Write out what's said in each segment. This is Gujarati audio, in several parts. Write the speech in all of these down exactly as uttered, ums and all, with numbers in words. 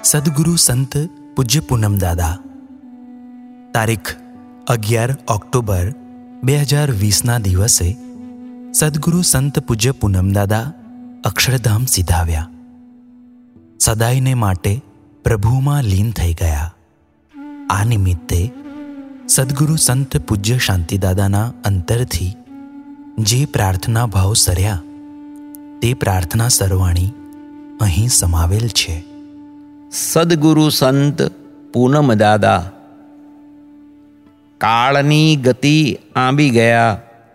સદગુરુ સંત પૂજ્ય પૂનમદાદા. તારીખ અગિયાર ઓક્ટોબર બે હજાર વીસના દિવસે સદગુરુ સંત પૂજ્ય પૂનમદાદા અક્ષરધામ સિધાવ્યા. સદાયને માટે પ્રભુમાં લીન થઈ ગયા. આ નિમિત્તે સદગુરુ સંત પૂજ્ય શાંતિદાદાના અંતરથી જે પ્રાર્થના ભાવ સર્યા તે પ્રાર્થના સરવાણી અહીં સમાવેલ છે. સદગુરુ સંત પૂનમદાદા. કાળની ગતિ આંબી ગયા,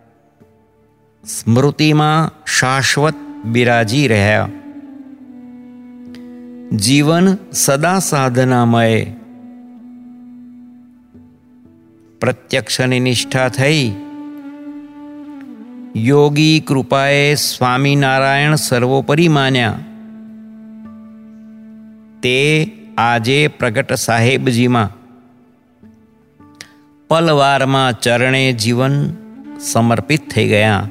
સ્મૃતિમાં શાશ્વત બિરાજી રહ્યા. જીવન સદા સાધનામય, પ્રત્યક્ષની નિષ્ઠા થઈ. યોગી કૃપાએ સ્વામિનારાયણ સર્વોપરી માન્યા. તે આજે પ્રગટ સાહેબજીમાં પલવારમાં ચરણે જીવન સમર્પિત થઈ ગયા.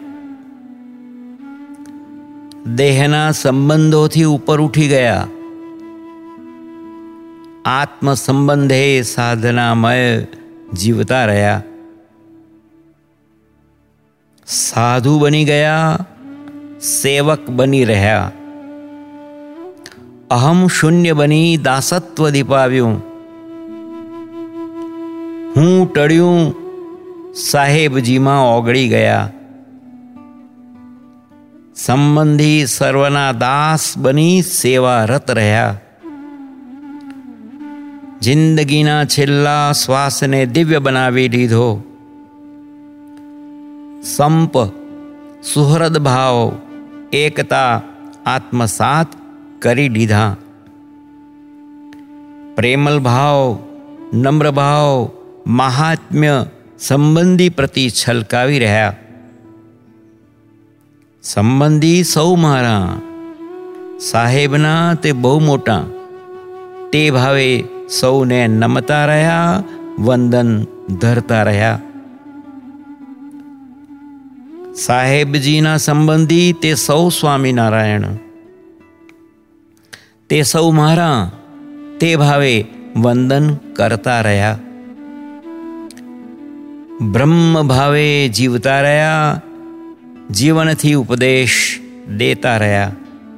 દેહના સંબંધોથી ઉપર ઉઠી ગયા. આત્મ સંબંધે સાધનામય જીવતા રહ્યા. સાધુ બની ગયા, સેવક બની રહ્યા. અહમ શૂન્ય બની દાસત્વ દીપાવ્યું. હું ટળ્યું સાહેબજીમાં ઓગળી ગયા. સંબંધી સર્વના દાસ બની સેવારત રહ્યા. જિંદગીના છેલ્લા શ્વાસને દિવ્ય બનાવી લીધો. સંપ, સુહૃદ ભાવ, એકતા આત્મસાત કરી લીધા. પ્રેમલ ભાવ, નમ્ર ભાવ, મહાત્મ્ય સંબંધી પ્રતિ છલકાવી રહ્યા. સંબંધી સૌ મારા, સાહેબના તે બહુ મોટા, તે ભાવે સૌને નમતા રહ્યા, વંદન ધરતા રહ્યા. સાહેબજીના સંબંધી તે સૌ સ્વામિનારાયણ, તે સૌ મારા, તે ભાવે વંદન કરતા રહ્યા. બ્રહ્મ ભાવે જીવતા રહ્યા, જીવનથી ઉપદેશ દેતા રહ્યા.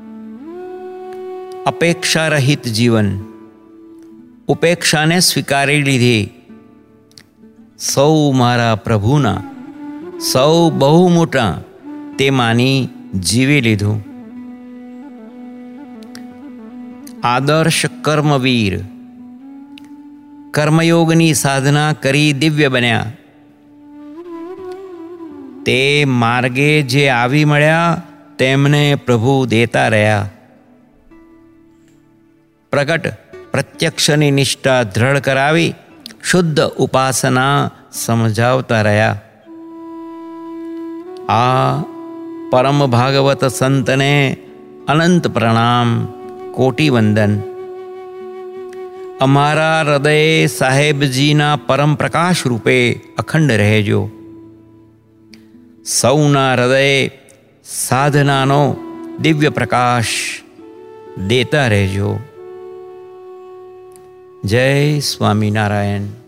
અપેક્ષા રહિત જીવન, ઉપેક્ષાને સ્વીકારી લીધી. સૌ મારા પ્રભુના, સૌ બહુ મોટા, તે માની જીવી લીધું. આદર્શ કર્મવીર, કર્મયોગની સાધના કરી દિવ્ય બન્યા. તે માર્ગે જે આવી મળ્યા તેમને પ્રભુ દેતા રહ્યા. પ્રગટ પ્રત્યક્ષની નિષ્ઠા દ્રઢ કરાવી શુદ્ધ ઉપાસના સમજાવતા રહ્યા. આ પરમ ભાગવત સંતને અનંત પ્રણામ, કોટી વંદન. અમારા હૃદય સાહેબજીના પરમ પ્રકાશ રૂપે અખંડ રહેજો. સૌના હૃદય સાધનાનો દિવ્ય પ્રકાશ દેતા રહેજો. જય સ્વામિનારાયણ.